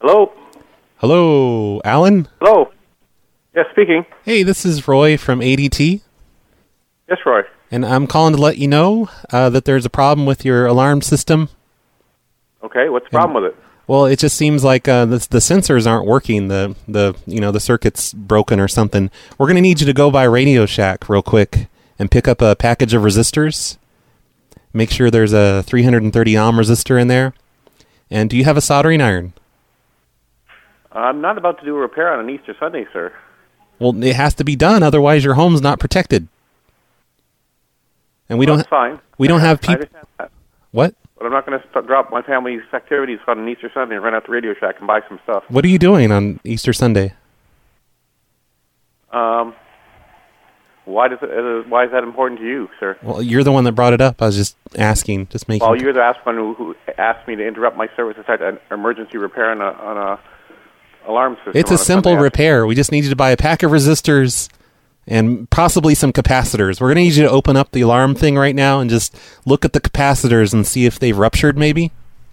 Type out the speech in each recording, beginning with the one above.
Hello? Hello, Alan? Hello? Yes, speaking. Hey, this is Roy from ADT. Yes, Roy. And I'm calling to let you know that there's a problem with your alarm system. Okay, what's the problem with it? Well, it just seems like the sensors aren't working. The circuit's broken or something. We're going to need you to go by Radio Shack real quick and pick up a package of resistors. Make sure there's a 330 ohm resistor in there. And do you have a soldering iron? I'm not about to do a repair on an Easter Sunday, sir. Well, it has to be done, otherwise your home's not protected. And That's fine. We don't have I people. understand that. What? But I'm not going to drop my family's activities on an Easter Sunday and run out to Radio Shack and buy some stuff. What are you doing on Easter Sunday? Why is that important to you, sir? Well, you're the one that brought it up. I was just asking, just making. Well, you're the last one who asked me to interrupt my service to start an emergency repair on a alarm system. It's a simple repair. We just need you to buy a pack of resistors and possibly some capacitors. We're going to need you to open up the alarm thing right now and just look at the capacitors and see if they've ruptured, maybe.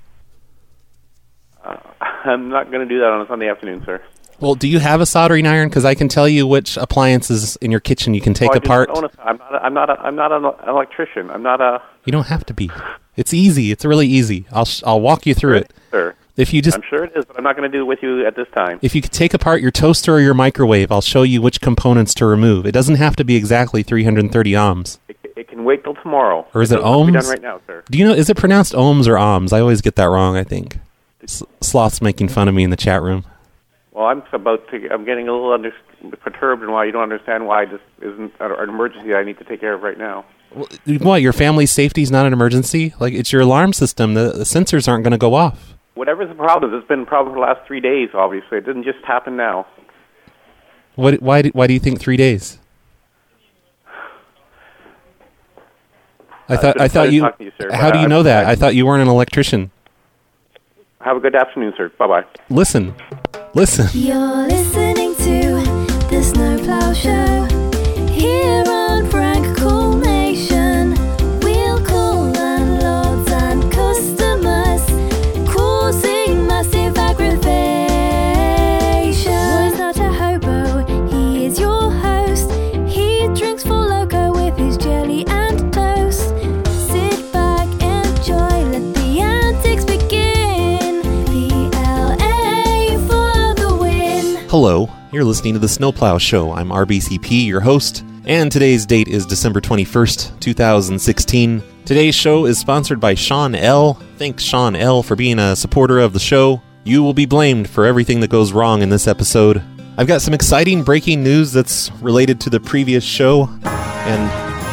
I'm not going to do that on a Sunday afternoon, sir. Well, do you have a soldering iron? Because I can tell you which appliances in your kitchen you can take apart. I'm not an electrician. I'm not a. You don't have to be. It's easy. It's really easy. I'll walk you through it. Sir. If you just, I'm sure it is, but I'm not going to do it with you at this time. If you could take apart your toaster or your microwave, I'll show you which components to remove. It doesn't have to be exactly 330 ohms. It can wait till tomorrow. Or is it ohms? Be done right now, sir. Do you know? Is it pronounced ohms or ohms? I always get that wrong. I think Sloth's making fun of me in the chat room. Well, I'm getting a little perturbed in why you don't understand why this isn't an emergency I need to take care of right now. What? Your family's safety is not an emergency? Like, it's your alarm system. The sensors aren't going to go off. Whatever's the problem, it's been a problem for the last 3 days, obviously. It didn't just happen now. Why do you think 3 days? I thought you... How do you know that? I thought you weren't an electrician. Have a good afternoon, sir. Bye-bye. Listen. You're listening to the Snowplow Show here on Frank Cool Nation. We'll call landlords and customers, causing massive aggravation. Roy's not a hobo, he is your host. He drinks for loco with his jelly and toast. Sit back, enjoy, let the antics begin. PLA for the win. Hello, you're listening to the Snowplow Show. I'm RBCP, your host, and today's date is December 21st, 2016. Today's show is sponsored by Sean L. Thanks, Sean L., for being a supporter of the show. You will be blamed for everything that goes wrong in this episode. I've got some exciting breaking news that's related to the previous show, and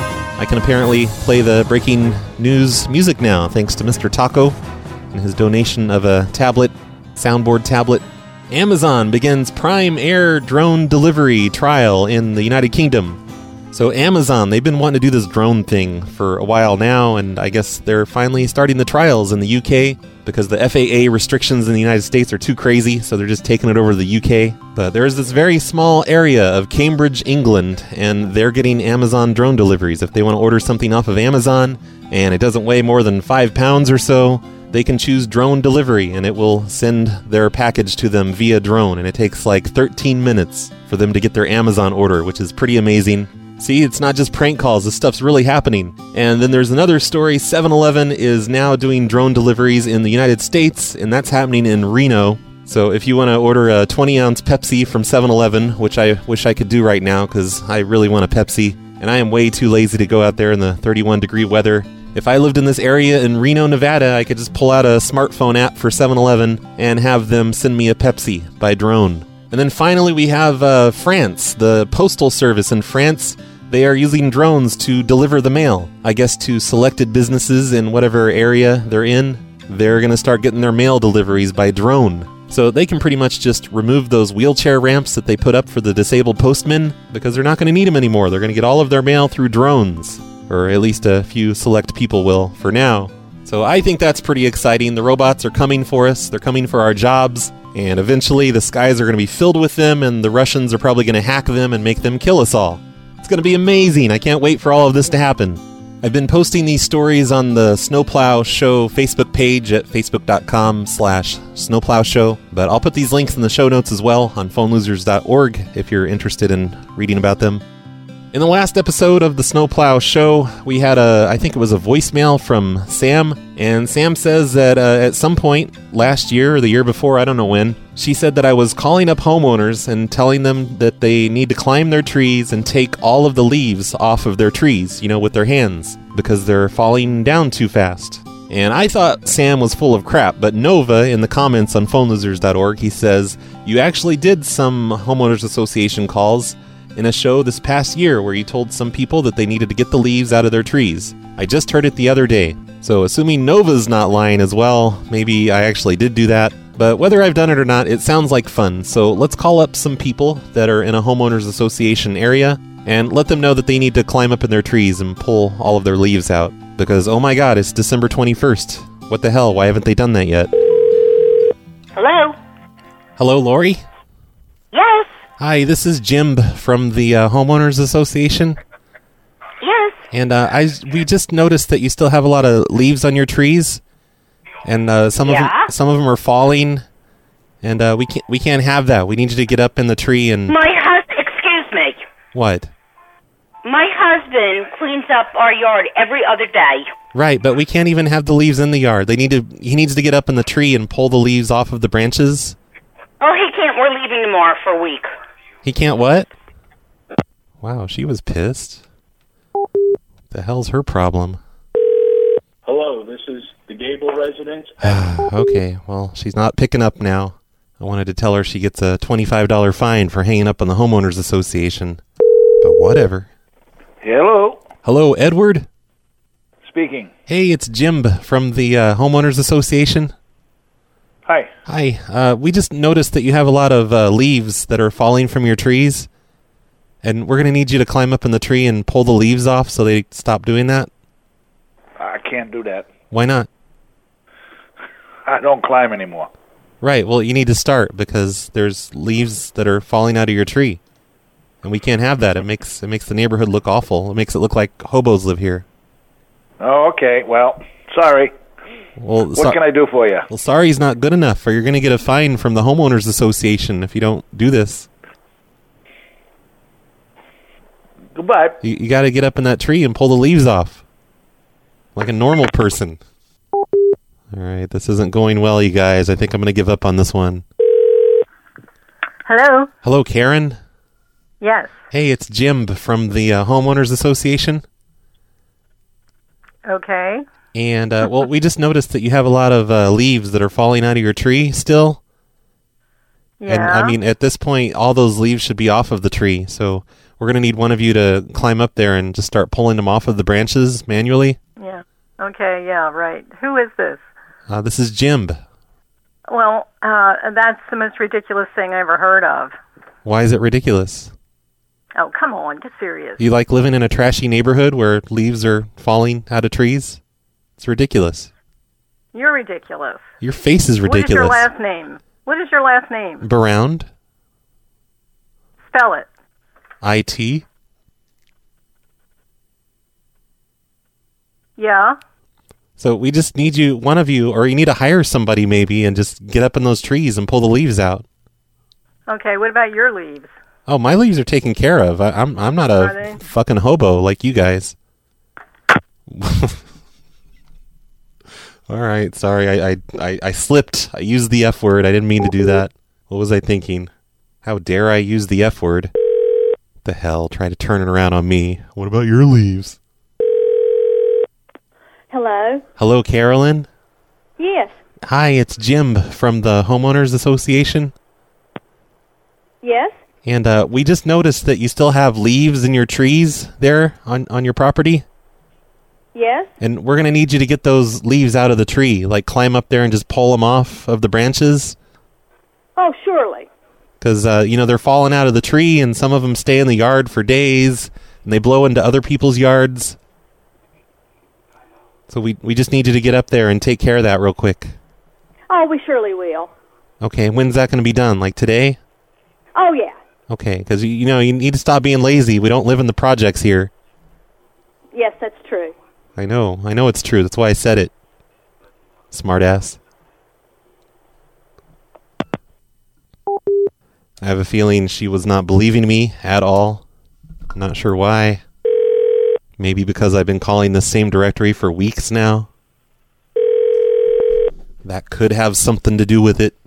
I can apparently play the breaking news music now, thanks to Mr. Taco and his donation of a soundboard tablet. Amazon begins Prime Air drone delivery trial in the United Kingdom. So Amazon, they've been wanting to do this drone thing for a while now, and I guess they're finally starting the trials in the UK because the FAA restrictions in the United States are too crazy, so they're just taking it over to the UK. But there's this very small area of Cambridge, England, and they're getting Amazon drone deliveries. If they want to order something off of Amazon, and it doesn't weigh more than 5 pounds or so, they can choose drone delivery, and it will send their package to them via drone, and it takes like 13 minutes for them to get their Amazon order, which is pretty amazing. See, it's not just prank calls, this stuff's really happening. And then there's another story, 7-Eleven is now doing drone deliveries in the United States, and that's happening in Reno. So if you want to order a 20-ounce Pepsi from 7-Eleven, which I wish I could do right now because I really want a Pepsi, and I am way too lazy to go out there in the 31-degree weather. If I lived in this area in Reno, Nevada, I could just pull out a smartphone app for 7-Eleven and have them send me a Pepsi by drone. And then finally we have France, the postal service in France. They are using drones to deliver the mail. I guess to selected businesses in whatever area they're in, they're going to start getting their mail deliveries by drone. So they can pretty much just remove those wheelchair ramps that they put up for the disabled postmen because they're not going to need them anymore. They're going to get all of their mail through drones. Or at least a few select people will for now. So I think that's pretty exciting. The robots are coming for us. They're coming for our jobs. And eventually the skies are going to be filled with them, and the Russians are probably going to hack them and make them kill us all. It's going to be amazing. I can't wait for all of this to happen. I've been posting these stories on the Snowplow Show Facebook page at facebook.com/snowplowshow, but I'll put these links in the show notes as well on phonelosers.org if you're interested in reading about them. In the last episode of the Snowplow Show, we had I think it was a voicemail from Sam, and Sam says that at some point last year or the year before, I don't know when, she said that I was calling up homeowners and telling them that they need to climb their trees and take all of the leaves off of their trees, with their hands, because they're falling down too fast. And I thought Sam was full of crap, but Nova, in the comments on phonelosers.org, he says, you actually did some homeowners association calls in a show this past year where you told some people that they needed to get the leaves out of their trees. I just heard it the other day. So assuming Nova's not lying as well, maybe I actually did do that. But whether I've done it or not, it sounds like fun. So let's call up some people that are in a homeowners association area and let them know that they need to climb up in their trees and pull all of their leaves out. Because, oh my god, it's December 21st. What the hell? Why haven't they done that yet? Hello? Hello, Lori? Yes. Hi, this is Jim from the Homeowners Association. Yes. And we just noticed that you still have a lot of leaves on your trees, and some of them are falling, and we can't have that. We need you to get up in the tree and. Excuse me. What? My husband cleans up our yard every other day. Right, but we can't even have the leaves in the yard. He needs to get up in the tree and pull the leaves off of the branches. Oh, he can't. We're leaving tomorrow for a week. He can't what? Wow, she was pissed. The hell's her problem? Hello, this is the Gable residence. Okay, well, she's not picking up now. I wanted to tell her she gets a $25 fine for hanging up on the Homeowners Association. But whatever. Hello. Hello, Edward? Speaking. Hey, it's Jim from the Homeowners Association. Hi. Hi. We just noticed that you have a lot of leaves that are falling from your trees, and we're going to need you to climb up in the tree and pull the leaves off so they stop doing that. I can't do that. Why not? I don't climb anymore. Right. Well, you need to start because there's leaves that are falling out of your tree, and we can't have that. It makes the neighborhood look awful. It makes it look like hobos live here. Oh, okay. Well, sorry. Well, what can I do for you? Well, sorry's not good enough, or you're going to get a fine from the Homeowners Association if you don't do this. Goodbye. You got to get up in that tree and pull the leaves off. Like a normal person. All right, this isn't going well, you guys. I think I'm going to give up on this one. Hello? Hello, Karen? Yes. Hey, it's Jim from the Homeowners Association. Okay. And, well, we just noticed that you have a lot of leaves that are falling out of your tree still. Yeah. And, I mean, at this point, all those leaves should be off of the tree. So we're going to need one of you to climb up there and just start pulling them off of the branches manually. Yeah. Okay, yeah, right. Who is this? This is Jim. Well, that's the most ridiculous thing I ever heard of. Why is it ridiculous? Oh, come on, get serious. You like living in a trashy neighborhood where leaves are falling out of trees? It's ridiculous. You're ridiculous. Your face is ridiculous. What is your last name? What is your last name? Baround. Spell it. I-T. Yeah. So we just need you, one of you, or you need to hire somebody maybe and just get up in those trees and pull the leaves out. Okay, what about your leaves? Oh, my leaves are taken care of. I'm not a fucking hobo like you guys. All right, sorry, I slipped. I used the F word. I didn't mean to do that. What was I thinking? How dare I use the F word? What the hell? Try to turn it around on me. What about your leaves? Hello? Hello, Carolyn? Yes. Hi, it's Jim from the Homeowners Association. Yes? And we just noticed that you still have leaves in your trees there on your property. Yes? And we're going to need you to get those leaves out of the tree, like climb up there and just pull them off of the branches. Oh, surely. Because, they're falling out of the tree, and some of them stay in the yard for days, and they blow into other people's yards. So we just need you to get up there and take care of that real quick. Oh, we surely will. Okay, when's that going to be done? Like today? Oh, yeah. Okay, because, you need to stop being lazy. We don't live in the projects here. Yes, that's true. I know it's true. That's why I said it. Smartass. I have a feeling she was not believing me at all. I'm not sure why. Maybe because I've been calling the same directory for weeks now. That could have something to do with it.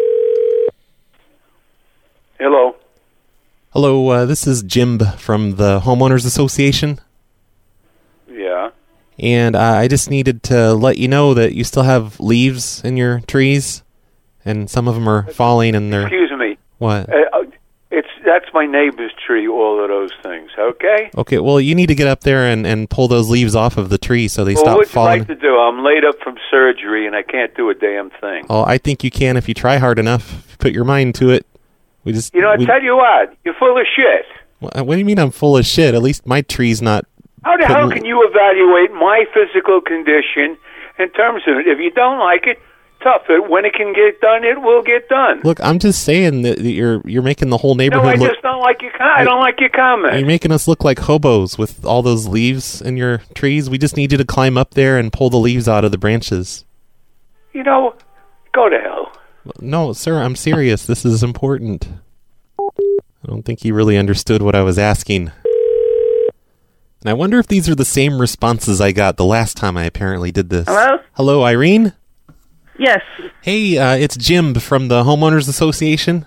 Hello. Hello, this is Jim from the Homeowners Association. Yeah. And I just needed to let you know that you still have leaves in your trees. And some of them are falling and they're... Excuse me. What? That's my neighbor's tree, all of those things, okay? Okay, well, you need to get up there and pull those leaves off of the tree so they stop What'd falling. you like to do? I'm laid up from surgery and I can't do a damn thing. Oh, I think you can if you try hard enough. If you put your mind to it. I tell you what, you're full of shit. What do you mean I'm full of shit? At least my tree's not... How the hell can you evaluate my physical condition in terms of it? If you don't like it, tough. When it can get done, it will get done. Look, I'm just saying that you're making the whole neighborhood I just don't like your I don't like your comment. You're making us look like hobos with all those leaves in your trees. We just need you to climb up there and pull the leaves out of the branches. Go to hell. No, sir, I'm serious. This is important. I don't think you really understood what I was asking. And I wonder if these are the same responses I got the last time I apparently did this. Hello? Hello, Irene? Yes. Hey, it's Jim from the Homeowners Association.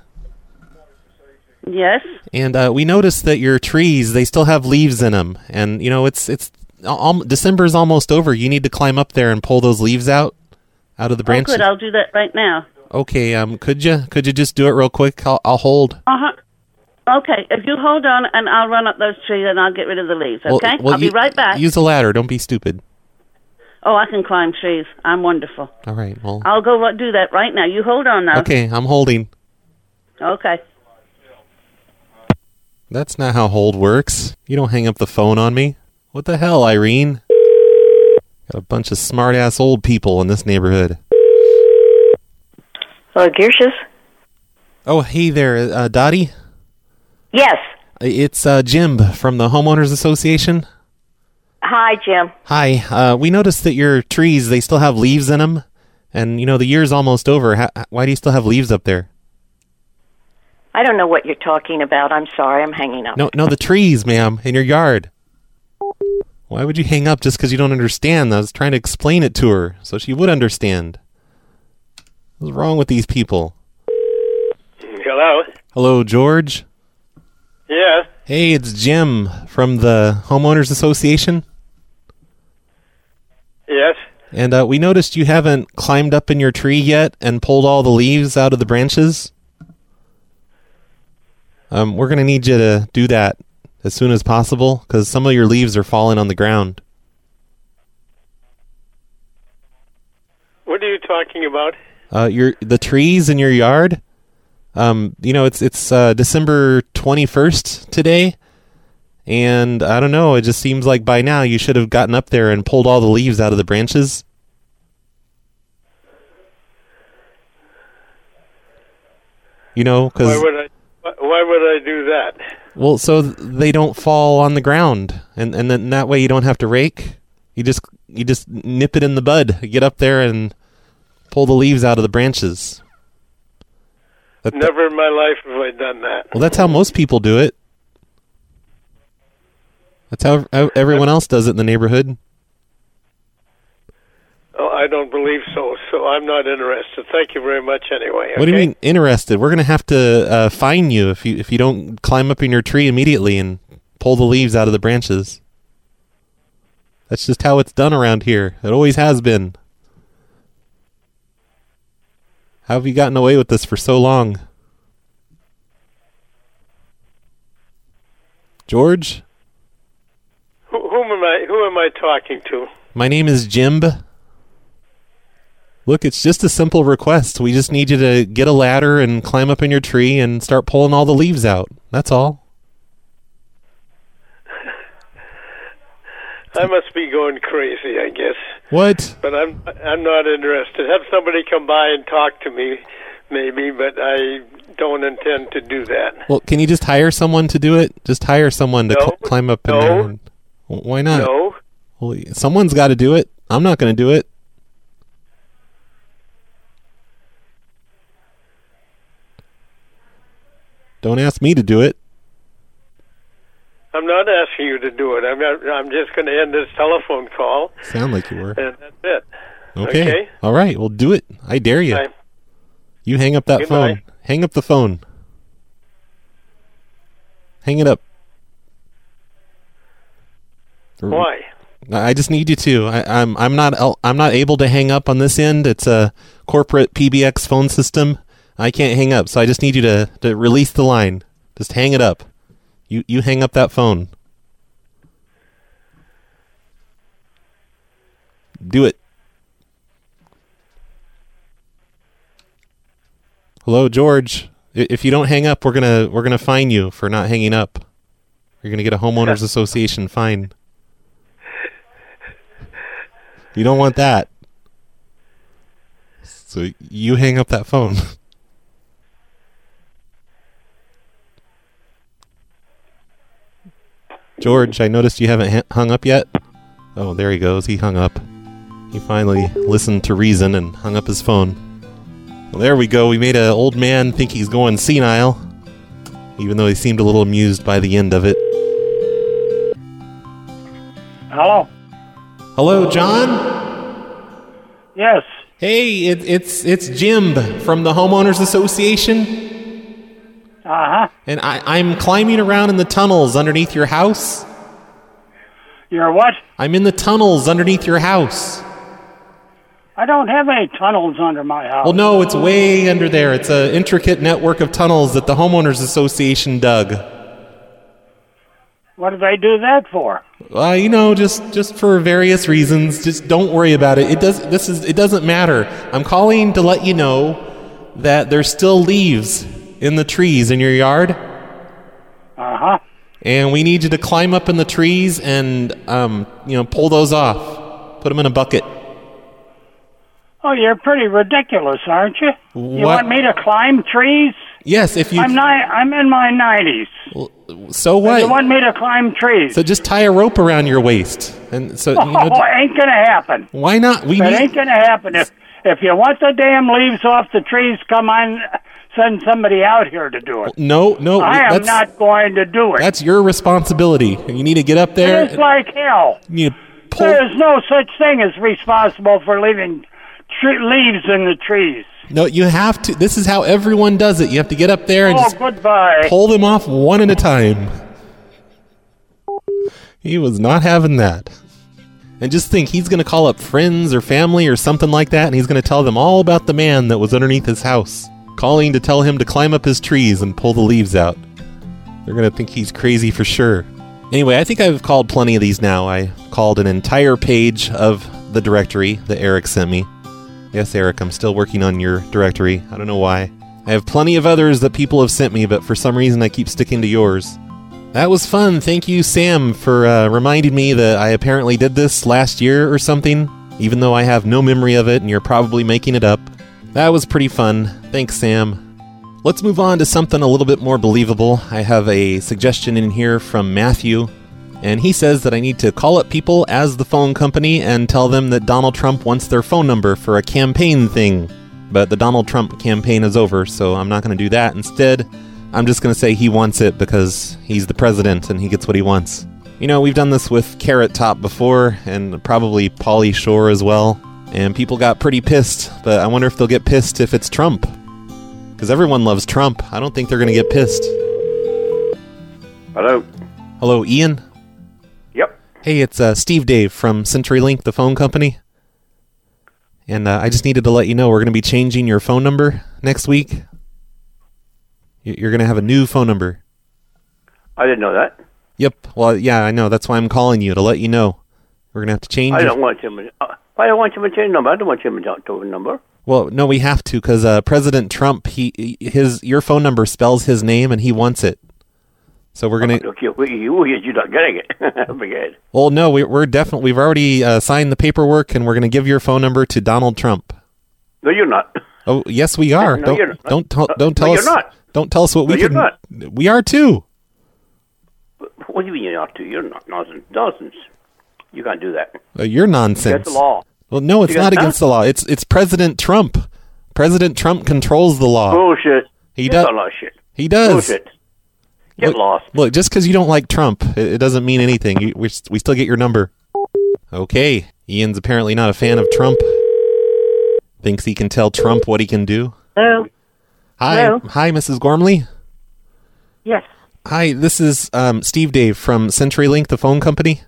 Yes. And we noticed that your trees, they still have leaves in them. And, December's almost over. You need to climb up there and pull those leaves out of the branches. Oh, good. I'll do that right now. Okay, could you just do it real quick? I'll hold. Uh-huh. Okay, if you hold on, and I'll run up those trees, and I'll get rid of the leaves, okay? Well, I'll be right back. Use a ladder. Don't be stupid. Oh, I can climb trees. I'm wonderful. All right, well... I'll go do that right now. You hold on now. Okay, I'm holding. Okay. That's not how hold works. You don't hang up the phone on me. What the hell, Irene? Got a bunch of smart-ass old people in this neighborhood. Hello, Gearshus? Oh, hey there, Dottie? Yes. It's Jim from the Homeowners Association. Hi, Jim. Hi. We noticed that your trees, they still have leaves in them. And, the year's almost over. Why do you still have leaves up there? I don't know what you're talking about. I'm sorry. I'm hanging up. No, the trees, ma'am, in your yard. Why would you hang up just because you don't understand? I was trying to explain it to her so she would understand. What's wrong with these people? Hello? Hello, George? Yes? Hey, it's Jim from the Homeowners Association. Yes? And we noticed you haven't climbed up in your tree yet and pulled all the leaves out of the branches. We're going to need you to do that as soon as possible because some of your leaves are falling on the ground. What are you talking about? The trees in your yard. It's December 21st today, and I don't know, it just seems like by now you should have gotten up there and pulled all the leaves out of the branches. Because... Why would I do that? Well, so they don't fall on the ground, and then that way you don't have to rake. You just nip it in the bud. You get up there and pull the leaves out of the branches. Never in my life have I done that. Well, that's how most people do it. That's how everyone else does it in the neighborhood. Oh, I don't believe so, so I'm not interested. Thank you very much anyway. Okay? What do you mean interested? We're going to have to fine you if you don't climb up in your tree immediately and pull the leaves out of the branches. That's just how it's done around here. It always has been. How have you gotten away with this for so long? George? Who am I talking to? My name is Jim. Look, it's just a simple request. We just need you to get a ladder and climb up in your tree and start pulling all the leaves out. That's all. I must be going crazy, I guess. What? But I'm not interested. Have somebody come by and talk to me, maybe, but I don't intend to do that. Well, can you just hire someone to do it? Just hire someone to climb up in there. Why not? No. Well, someone's got to do it. I'm not going to do it. Don't ask me to do it. I'm not asking you to do it. I'm just going to end this telephone call. Sound like you were. And that's it. Okay. All right. Well, do it. I dare you. Bye. You hang up that Goodbye. phone. Hang up the phone. Hang it up. Why? I just need you to. I'm not able to hang up on this end. It's a corporate PBX phone system. I can't hang up, so I just need you to release the line. Just hang it up. You hang up that phone. Do it. Hello, George. If you don't hang up, we're gonna fine you for not hanging up. You're gonna get a homeowners association fine. You don't want that. So you hang up that phone. George, I noticed you haven't hung up yet. Oh, there he goes. He hung up. He finally listened to reason and hung up his phone. Well, there we go. We made an old man think he's going senile, even though he seemed a little amused by the end of it. Hello? Hello, John? Yes. Hey, it's Jim from the Homeowners Association. Uh-huh. And I'm climbing around in the tunnels underneath your house. You're what? I'm in the tunnels underneath your house. I don't have any tunnels under my house. Well, no, it's way under there. It's an intricate network of tunnels that the Homeowners Association dug. What do they do that for? Just for various reasons. Just don't worry about it. It doesn't matter. I'm calling to let you know that there's still leaves in the trees in your yard. Uh-huh. And we need you to climb up in the trees and pull those off. Put them in a bucket. Oh, you're pretty ridiculous, aren't you? What? You want me to climb trees? Yes, if you... I'm in my 90s. So what? You want me to climb trees? So just tie a rope around your waist. And so ain't gonna happen. Why not? It ain't gonna happen. If you want the damn leaves off the trees, come on, send somebody out here to do it. No. I am not going to do it. That's your responsibility. You need to get up there. It's like hell. There is no such thing as responsible for leaving leaves in the trees. No, you have to. This is how everyone does it. You have to get up there and just goodbye. Pull them off one at a time. He was not having that. And just think, he's going to call up friends or family or something like that, and he's going to tell them all about the man that was underneath his house, calling to tell him to climb up his trees and pull the leaves out. They're going to think he's crazy for sure. Anyway, I think I've called plenty of these now. I called an entire page of the directory that Eric sent me. Yes, Eric, I'm still working on your directory. I don't know why. I have plenty of others that people have sent me, but for some reason I keep sticking to yours. That was fun. Thank you, Sam, for reminding me that I apparently did this last year or something, even though I have no memory of it and you're probably making it up. That was pretty fun. Thanks, Sam. Let's move on to something a little bit more believable. I have a suggestion in here from Matthew, and he says that I need to call up people as the phone company and tell them that Donald Trump wants their phone number for a campaign thing. But the Donald Trump campaign is over, so I'm not going to do that. Instead, I'm just going to say he wants it because he's the president and he gets what he wants. We've done this with Carrot Top before, and probably Pauly Shore as well, and people got pretty pissed, but I wonder if they'll get pissed if it's Trump. Because everyone loves Trump. I don't think they're going to get pissed. Hello? Hello, Ian? Yep. Hey, it's Steve Dave from CenturyLink, the phone company. And I just needed to let you know we're going to be changing your phone number next week. You're going to have a new phone number. I didn't know that. Yep. Well, yeah, I know. That's why I'm calling you, to let you know. We're going to have to change I don't want him to change number. I don't want him to a number. Well, no, we have to, because President Trump, your phone number spells his name, and he wants it. So we're going to... Okay, you're not getting it. Forget. Well, no, we're definitely... We've already signed the paperwork, and we're going to give your phone number to Donald Trump. No, you're not. Oh, yes, we are. No, you're not. Don't tell no, us... You're not. Don't tell us what we can... You're not. We are, too. What do you mean you're not too? You're not. Nonsense. You can't do that. You're nonsense. Against the law. Well, no, it's You not got against the law. It's President Trump. President Trump controls the law. Bullshit. He That's does. a lot of shit. He does. Bullshit. Get lost. Look, just because you don't like Trump, it doesn't mean anything. We still get your number. Okay. Ian's apparently not a fan of Trump. Thinks he can tell Trump what he can do. Hello. Hi. Hello. Hi, Mrs. Gormley. Yes. Hi, this is Steve Dave from CenturyLink, the phone company.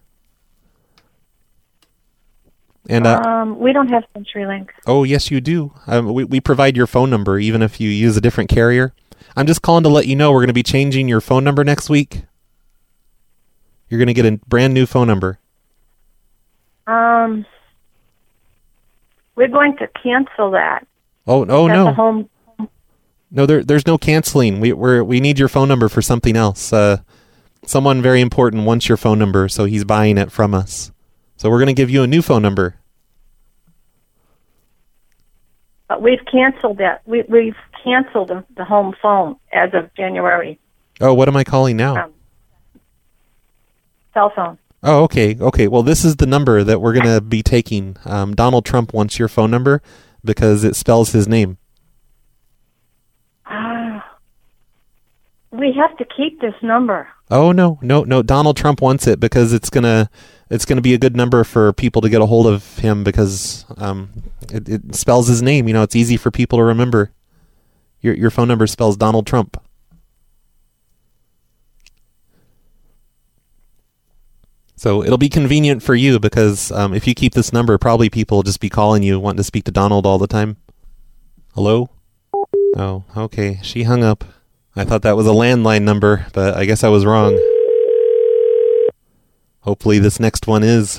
And We don't have CenturyLink. oh, yes, you do. We provide your phone number, even if you use a different carrier. I'm just calling to let you know we're going to be changing your phone number next week. You're going to get a brand new phone number. We're going to cancel that. Oh That's no. a home. No, there's no canceling. We need your phone number for something else. Someone very important wants your phone number, so he's buying it from us. So we're going to give you a new phone number. We've canceled that. We've canceled the home phone as of January. Oh, what am I calling now? Cell phone. Oh, okay. Well, this is the number that we're going to be taking. Donald Trump wants your phone number because it spells his name. We have to keep this number. Oh, no. Donald Trump wants it because it's gonna be a good number for people to get a hold of him because it spells his name. You know, it's easy for people to remember. Your phone number spells Donald Trump. So it'll be convenient for you because if you keep this number, probably people will just be calling you wanting to speak to Donald all the time. Hello? Oh, okay. She hung up. I thought that was a landline number, but I guess I was wrong. Hopefully this next one is.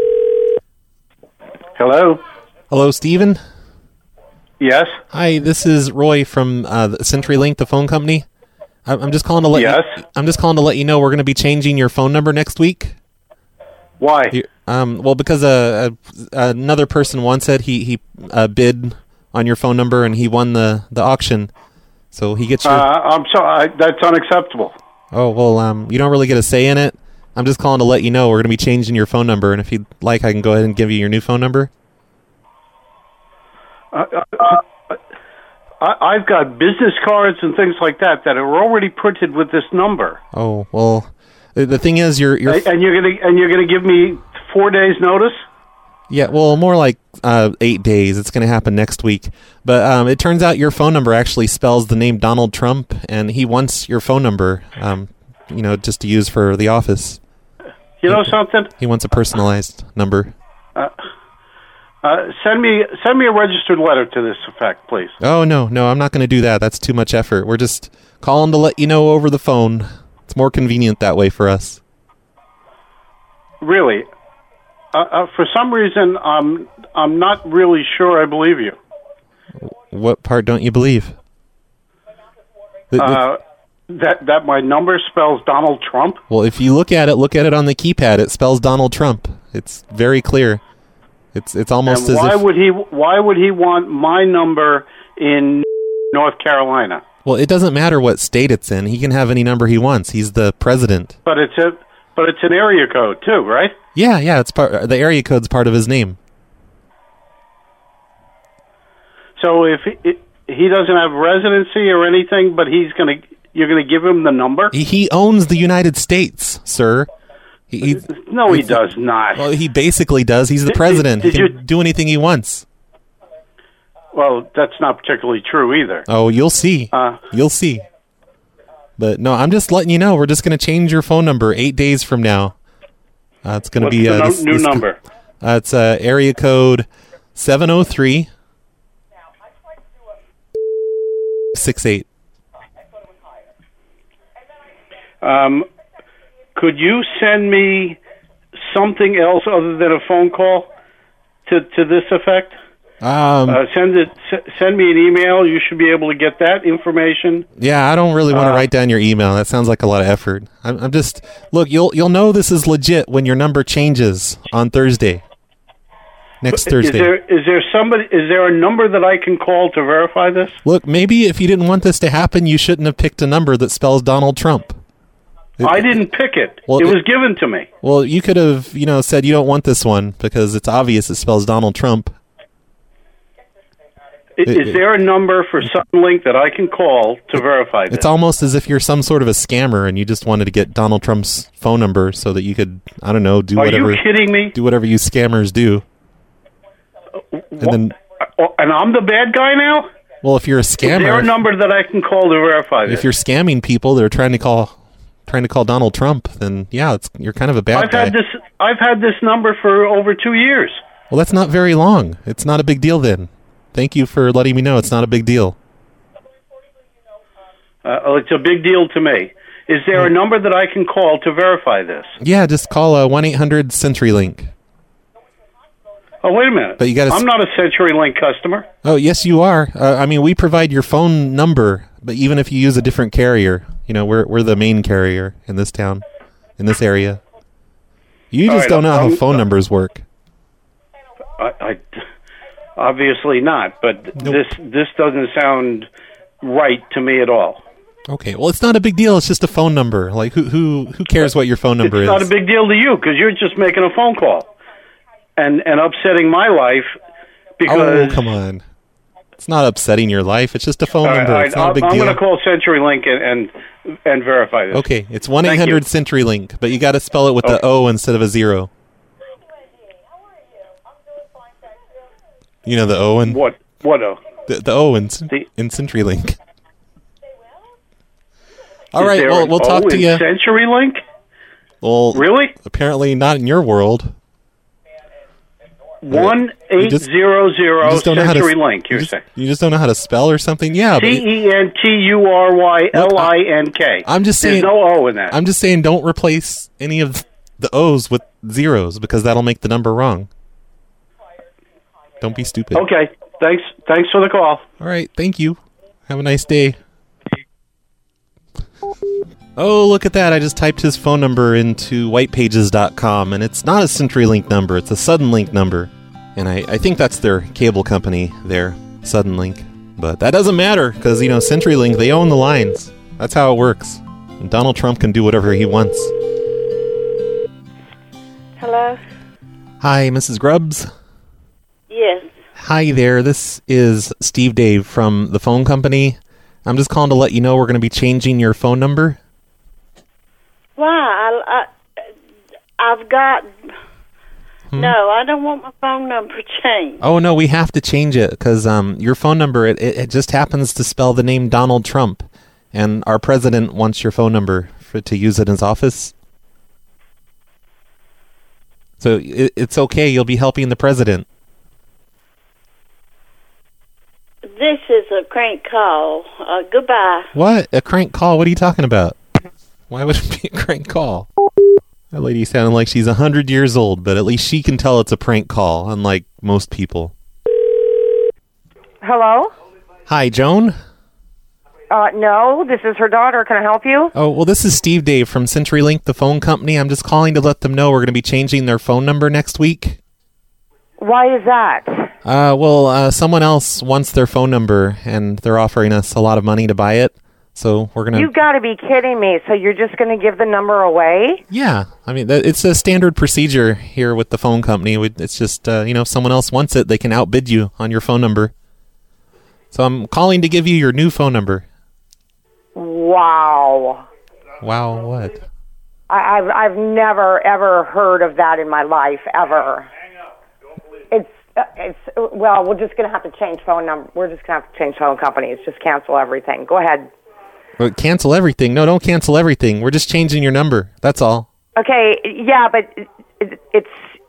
Hello? Hello, Steven? Yes? Hi, this is Roy from CenturyLink, the phone company. I'm just calling to let I'm just calling to let you know we're going to be changing your phone number next week. Why? Well, because another person wants it. He bid on your phone number and he won the auction. So he gets your... I'm sorry, that's unacceptable. Oh, well, you don't really get a say in it. I'm just calling to let you know we're going to be changing your phone number, and if you'd like, I can go ahead and give you your new phone number. I've got business cards and things like that are already printed with this number. Oh, well, the thing is, you're and you're gonna give me 4 days notice. Yeah, well, more like 8 days. It's going to happen next week. But it turns out your phone number actually spells the name Donald Trump, and he wants your phone number, just to use for the office. You know something? He wants a personalized number. Send me a registered letter to this effect, please. Oh, no, I'm not going to do that. That's too much effort. We're just calling to let you know over the phone. It's more convenient that way for us. Really? For some reason, I'm not really sure I believe you. What part don't you believe? That my number spells Donald Trump? Well, if you look at it on the keypad. It spells Donald Trump. It's very clear. It's almost and as if... why would he want my number in North Carolina? Well, it doesn't matter what state it's in. He can have any number he wants. He's the president. But it's an area code too, right? Yeah, it's the area code's part of his name. So if he doesn't have residency or anything, but you're gonna give him the number? He owns the United States, sir. No, he does not. Well, he basically does. He's the president. He can do anything he wants. Well, that's not particularly true either. Oh, you'll see. You'll see. But no, I'm just letting you know. We're just going to change your phone number 8 days from now. It's going to be the new number. It's area code 703 68. Could you send me something else other than a phone call to this effect? Send me an email. You should be able to get that information. Yeah, I don't really want to write down your email. That sounds like a lot of effort. I'm just look. You'll know this is legit when your number changes on Thursday. Next Thursday. Is there a number that I can call to verify this? Look, maybe if you didn't want this to happen, you shouldn't have picked a number that spells Donald Trump. I didn't pick it. Well, it was given to me. Well, you could have, said you don't want this one because it's obvious it spells Donald Trump. Is there a number for Suddenlink that I can call to verify this? It's almost as if you're some sort of a scammer and you just wanted to get Donald Trump's phone number so that you could, I don't know, do whatever. Are you kidding me? Do whatever you scammers do. And I'm the bad guy now? Well, if you're a scammer, is there a number that I can call to verify this? If you're scamming people that are trying to call Donald Trump, then yeah, you're kind of a bad guy. I've had this number for over 2 years. Well, that's not very long. It's not a big deal then. Thank you for letting me know it's not a big deal. It's a big deal to me. Is there a number that I can call to verify this? Yeah, just call 1-800-CenturyLink. Oh, wait a minute. But I'm not a CenturyLink customer. Oh, yes, you are. We provide your phone number, but even if you use a different carrier, we're the main carrier in this town, in this area. You just don't know how phone numbers work. I obviously not, but this doesn't sound right to me at all. Okay, well, it's not a big deal. It's just a phone number. Like, who cares what your phone number is? It's not a big deal to you because you're just making a phone call and upsetting my life because... Oh, come on. It's not upsetting your life. It's just a phone number. It's not a big deal. I'm going to call CenturyLink and verify this. Okay, it's 1-800-CenturyLink, but you got to spell it with the O instead of a 0. You know the O and... What O? The O in CenturyLink. All right, well, we'll talk to you. CenturyLink? Well, really? Apparently not in your world. 1-800 CenturyLink, you're saying? You just don't know how to spell or something? Yeah. CenturyLink. I'm just saying... There's no O in that. I'm just saying don't replace any of the O's with zeros because that'll make the number wrong. Don't be stupid. Okay. Thanks for the call. All right. Thank you. Have a nice day. Oh, look at that. I just typed his phone number into whitepages.com, and it's not a CenturyLink number. It's a Suddenlink number. And I think that's their cable company there, Suddenlink. But that doesn't matter, because, CenturyLink, they own the lines. That's how it works. And Donald Trump can do whatever he wants. Hello? Hi, Mrs. Grubbs? Yes. Hi there. This is Steve Dave from the phone company. I'm just calling to let you know we're going to be changing your phone number. Why? I've got... No, I don't want my phone number changed. Oh, no, we have to change it because your phone number, it just happens to spell the name Donald Trump. And our president wants your phone number to use in his office. So it's okay. You'll be helping the president. This is a crank call. Goodbye. What? A crank call? What are you talking about? Why would it be a crank call? That lady sounded like she's 100 years old, but at least she can tell it's a prank call, unlike most people. Hello? Hi, Joan? No, this is her daughter. Can I help you? Oh, well, this is Steve Dave from CenturyLink, the phone company. I'm just calling to let them know we're going to be changing their phone number next week. Why is that? Someone else wants their phone number, and they're offering us a lot of money to buy it. So we're going to... You've got to be kidding me. So you're just going to give the number away? Yeah. I mean, it's a standard procedure here with the phone company. It's just, if someone else wants it, they can outbid you on your phone number. So I'm calling to give you your new phone number. Wow. Wow, what? I've never, ever heard of that in my life, ever. Well, we're just going to have to change phone number. We're just going to have to change phone companies. Just cancel everything. Go ahead. Well, cancel everything? No, don't cancel everything. We're just changing your number. That's all. Okay, yeah, but it's...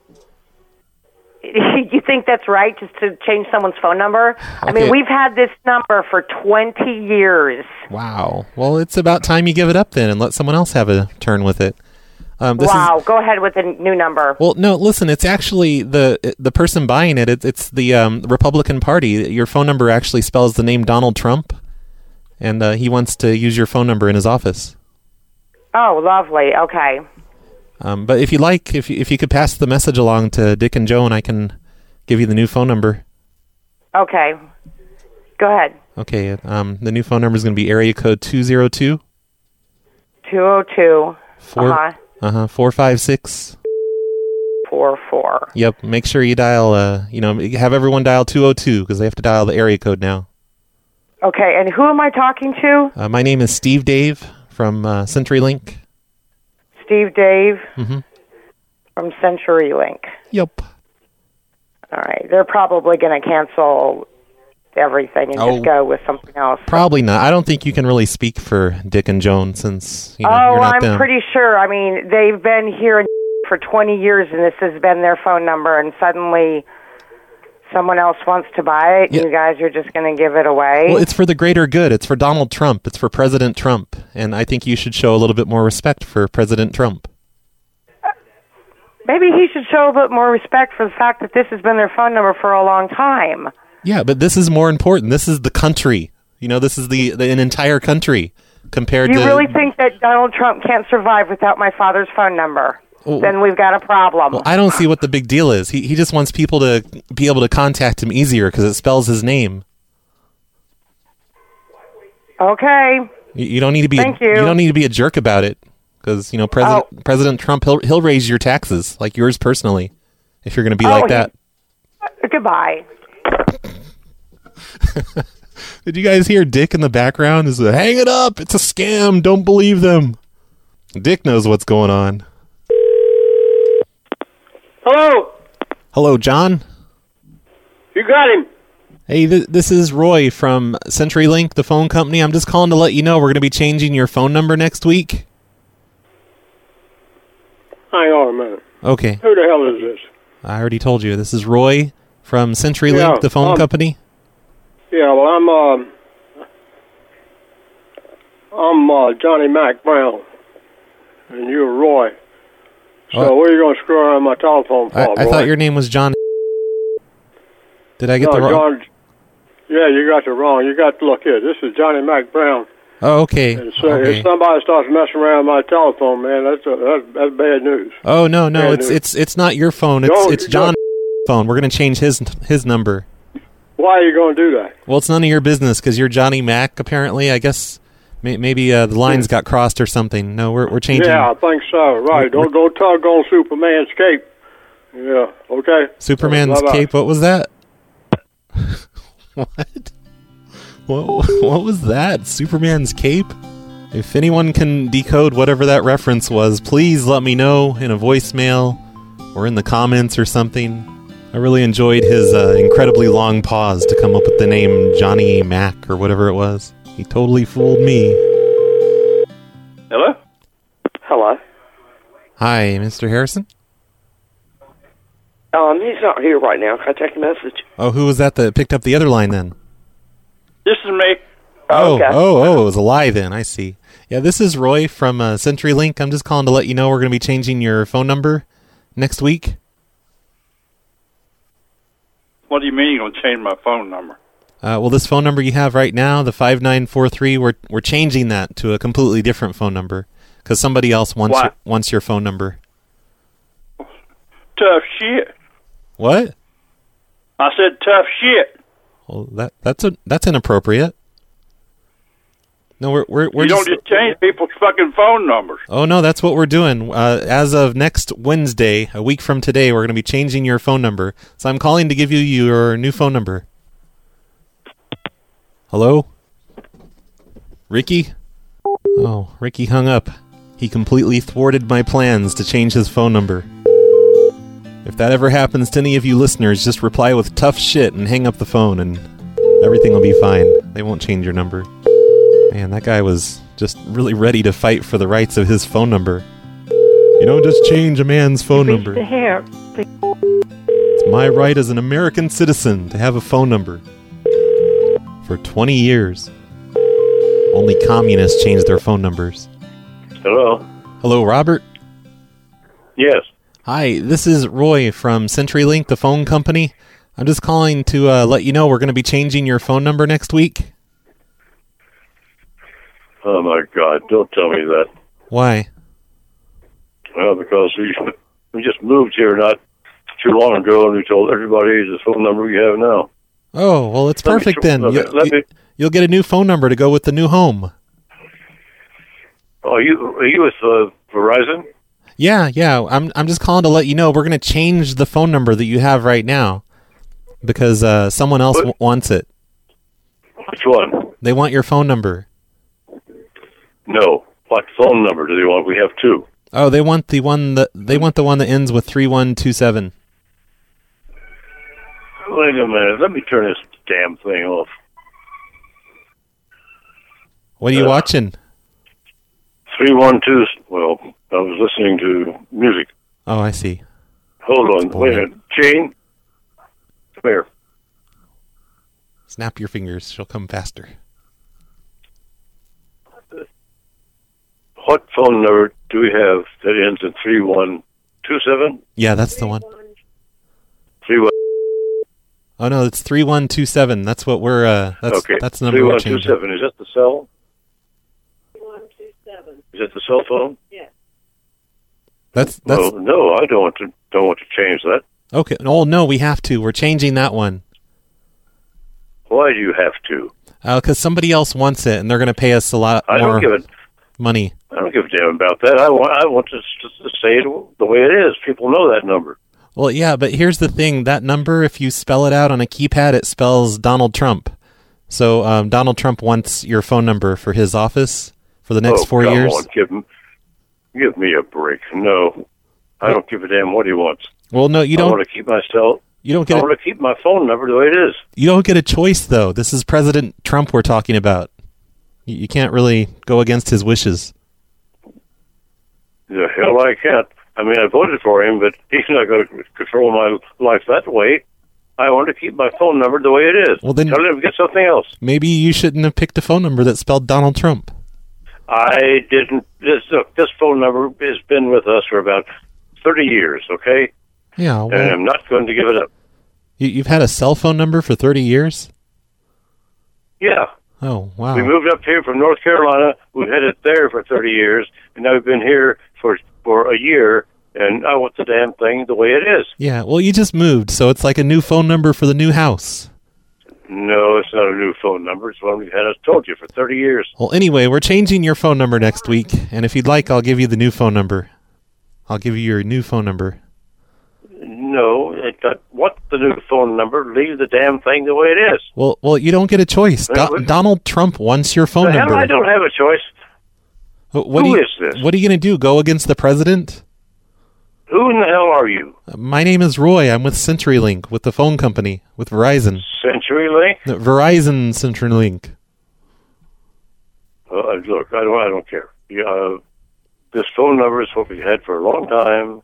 You think that's right, just to change someone's phone number? Okay. I mean, we've had this number for 20 years. Wow. Well, it's about time you give it up then and let someone else have a turn with it. Wow, go ahead with the new number. Well, no, listen, it's actually the person buying it. It's the Republican Party. Your phone number actually spells the name Donald Trump, and he wants to use your phone number in his office. Oh, lovely. Okay. But if you like, if you could pass the message along to Dick and Joan, I can give you the new phone number. Okay. Go ahead. Okay. The new phone number is going to be area code 202. 202. 456. 44. Yep. Make sure you dial. Have everyone dial 202 because they have to dial the area code now. Okay, and who am I talking to? My name is Steve Dave from CenturyLink. Steve Dave Mm-hmm. from CenturyLink. Yep. All right, they're probably going to cancel everything and just go with something else. Probably not. I don't think you can really speak for Dick and Joan since you're Oh, not I'm them. pretty sure. I mean, they've been here for 20 years, and this has been their phone number, and suddenly someone else wants to buy it, and you guys are just going to give it away? Well, it's for the greater good. It's for Donald Trump. It's for President Trump. And I think you should show a little bit more respect for President Trump. Maybe he should show a bit more respect for the fact that this has been their phone number for a long time. Yeah, but this is more important. This is the country. This is an entire country compared to... You really think that Donald Trump can't survive without my father's phone number? Well, then we've got a problem. Well, I don't see what the big deal is. He just wants people to be able to contact him easier because it spells his name. Okay. You don't need to be. Thank you. You don't need to be a jerk about it because President Trump he'll raise your taxes like yours personally if you're going to be like that. Goodbye. Did you guys hear Dick in the background? Is hang it up? It's a scam. Don't believe them. Dick knows what's going on. Hello. Hello, John. You got him. Hey, this is Roy from CenturyLink, the phone company. I'm just calling to let you know we're going to be changing your phone number next week. Hang on a minute. Okay. Who the hell is this? I already told you. This is Roy from CenturyLink, the phone company. Yeah, well, I'm Johnny Mac Brown, and you're Roy. So what are you going to screw around my telephone for, I thought your name was John. Did I get the wrong? Yeah, you got it wrong. You got to look here. This is Johnny Mac Brown. Oh, okay. And so if somebody starts messing around my telephone, man, that's bad news. Oh no, it's not your phone. It's John's phone. We're going to change his number. Why are you going to do that? Well, it's none of your business because you're Johnny Mac. Apparently, I guess maybe the lines got crossed or something. No, we're changing. Yeah, I think so. Right. Don't tug on Superman's cape. Yeah. Okay. Superman's cape. What was that? What? What was that? Superman's cape? If anyone can decode whatever that reference was, please let me know in a voicemail or in the comments or something. I really enjoyed his incredibly long pause to come up with the name Johnny Mac or whatever it was. He totally fooled me. Hello? Hello. Hi, Mr. Harrison? He's not here right now. Can I take a message? Oh, who was that picked up the other line then? This is me. Oh, okay. It was a lie then. I see. Yeah, this is Roy from CenturyLink. I'm just calling to let you know we're going to be changing your phone number next week. What do you mean you're going to change my phone number? Well, this phone number you have right now, the 5943, we're changing that to a completely different phone number because somebody else wants your phone number. Tough shit. What? I said tough shit. Well, that's inappropriate. No, we're you don't just change people's fucking phone numbers. Oh no, that's what we're doing. As of next Wednesday, a week from today, we're going to be changing your phone number. So I'm calling to give you your new phone number. Hello? Ricky? Oh, Ricky hung up. He completely thwarted my plans to change his phone number. If that ever happens to any of you listeners, just reply with tough shit and hang up the phone and everything will be fine. They won't change your number. Man, that guy was just really ready to fight for the rights of his phone number. You don't just change a man's phone number. It's my right as an American citizen to have a phone number. For 20 years. Only communists change their phone numbers. Hello? Hello, Robert? Yes. Hi, this is Roy from CenturyLink, the phone company. I'm just calling to let you know we're going to be changing your phone number next week. Oh, my God. Don't tell me that. Why? Well, because we just moved here not too long ago, and we told everybody the phone number we have now. Oh, well, it's perfect then. You'll get a new phone number to go with the new home. Are you with Verizon? Yeah. I'm just calling to let you know we're going to change the phone number that you have right now because someone else wants it. Which one? They want your phone number. No. What phone number do they want? We have two. Oh, they want the one that ends with 3127. Wait a minute. Let me turn this damn thing off. What are you watching? 312. Well, I was listening to music. Oh, I see. Hold on. Wait a minute. Jane? Come here. Snap your fingers. She'll come faster. What phone number do we have that ends in 3127? Yeah, that's the one. 31. Oh no, it's 3127. That's what we're. That's the number we're changing. 3127. Is that the cell? 3127. Is that the cell phone? Yeah. That's. Well, no, I don't want to change that. Okay. Oh no, we have to. We're changing that one. Why do you have to? Because somebody else wants it, and they're going to pay us a lot more money. I don't give a damn about that. I want to say it the way it is. People know that number. Well, yeah, but here's the thing. That number, if you spell it out on a keypad, it spells Donald Trump. So Donald Trump wants your phone number for his office for the next 4 years. On. Give me a break. No, I don't give a damn what he wants. Well, no, you don't. I want to keep myself. You don't get. I want to keep my phone number the way it is. You don't get a choice, though. This is President Trump we're talking about. You can't really go against his wishes. The hell I can't. I mean, I voted for him, but he's not going to control my life that way. I want to keep my phone number the way it is. Well, then tell him to get something else. Maybe you shouldn't have picked a phone number that spelled Donald Trump. I didn't. This phone number has been with us for about 30 years, okay? Yeah. Well, and I'm not going to give it up. You've had a cell phone number for 30 years? Yeah. Oh, wow. We moved up here from North Carolina. We've had it there for 30 years, and now we've been here for a year, and I want the damn thing the way it is. Yeah, well, you just moved, so it's like a new phone number for the new house. No, it's not a new phone number. It's one we've had, I told you, for 30 years. Well, anyway, we're changing your phone number next week, and if you'd like, I'll give you the new phone number. I'll give you your new phone number. No, what the new phone number? Leave the damn thing the way it is. Well, you don't get a choice. Donald Trump wants your phone number. I don't have a choice. Who is this? What are you going to do? Go against the president? Who in the hell are you? My name is Roy. I'm with CenturyLink, with the phone company, with Verizon. CenturyLink? Verizon CenturyLink. Look, I don't care. This phone number is what we had for a long time.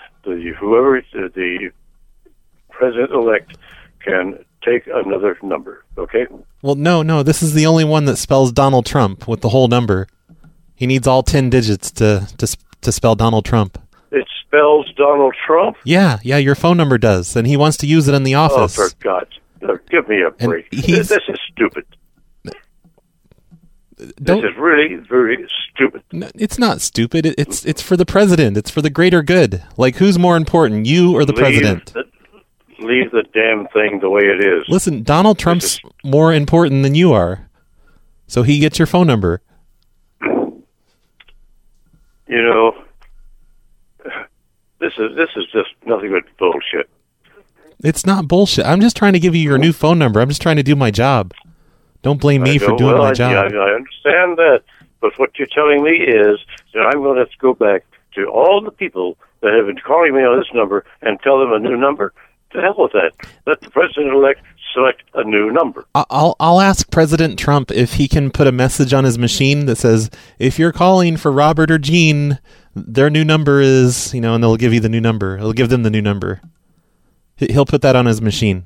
The president-elect can take another number, okay? Well, no. This is the only one that spells Donald Trump with the whole number. He needs all 10 digits to spell Donald Trump. It spells Donald Trump? Yeah, your phone number does, and he wants to use it in the office. Oh, for God's sake, give me a break. This is stupid. This is really, very stupid. No, it's not stupid. It's for the president. It's for the greater good. Like, who's more important, you or the president? Leave the damn thing the way it is. Listen, Donald Trump's more important than you are, so he gets your phone number. You know, this is just nothing but bullshit. It's not bullshit. I'm just trying to give you your new phone number. I'm just trying to do my job. Don't blame me for doing my job. I understand that, but what you're telling me is that I'm going to have to go back to all the people that have been calling me on this number and tell them a new number. To hell with that. Let the president-elect select a new number. I'll ask President Trump if he can put a message on his machine that says, if you're calling for Robert or Jean, their new number is, and they'll give you the new number. It'll give them the new number. He'll put that on his machine.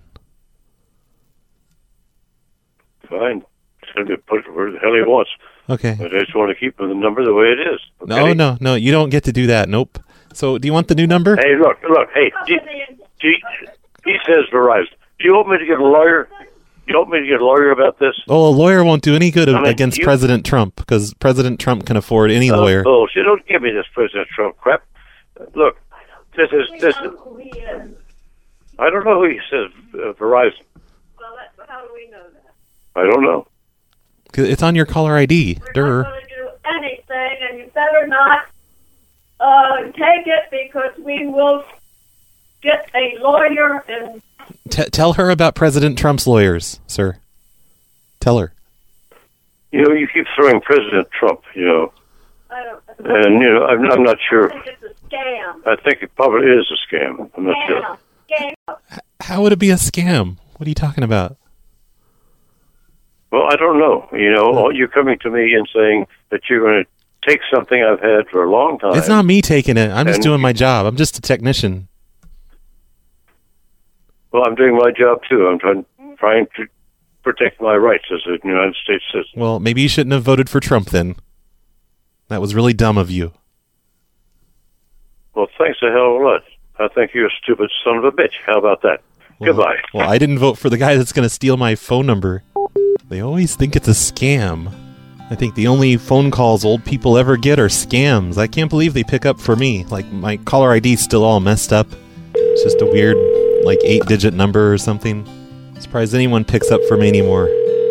Fine. Tell him to put it where the hell he wants. Okay. But I just want to keep the number the way it is. Okay? No. You don't get to do that. Nope. So, do you want the new number? Hey, look. Hey, he says Verizon. Do you want me to get a lawyer? You want me to get a lawyer about this? Oh, a lawyer won't do any good against President Trump, because President Trump can afford any lawyer. Bullshit. Don't give me this President Trump crap. Look, this is. I don't know who he says Verizon. Well, how do we know that? I don't know. It's on your caller ID. We're not going to do anything, and you better not take it because we will get a lawyer and... Tell her about President Trump's lawyers, sir. Tell her. You know, you keep throwing President Trump, you know. I don't... And, you know, I'm not sure. I think it's a scam. I think it probably is a scam. I'm not sure. Scam. How would it be a scam? What are you talking about? Well, I don't know. You know, you're coming to me and saying that you're going to take something I've had for a long time. It's not me taking it. I'm just doing my job. I'm just a technician. Well, I'm doing my job, too. I'm trying to protect my rights as a United States citizen. Well, maybe you shouldn't have voted for Trump then. That was really dumb of you. Well, thanks a hell of a lot. I think you're a stupid son of a bitch. How about that? Well, Goodbye. Well, I didn't vote for the guy that's going to steal my phone number. They always think it's a scam. I think the only phone calls old people ever get are scams. I can't believe they pick up for me. Like, my caller ID's still all messed up. It's just a weird, like, 8-digit number or something. I'm surprised anyone picks up for me anymore.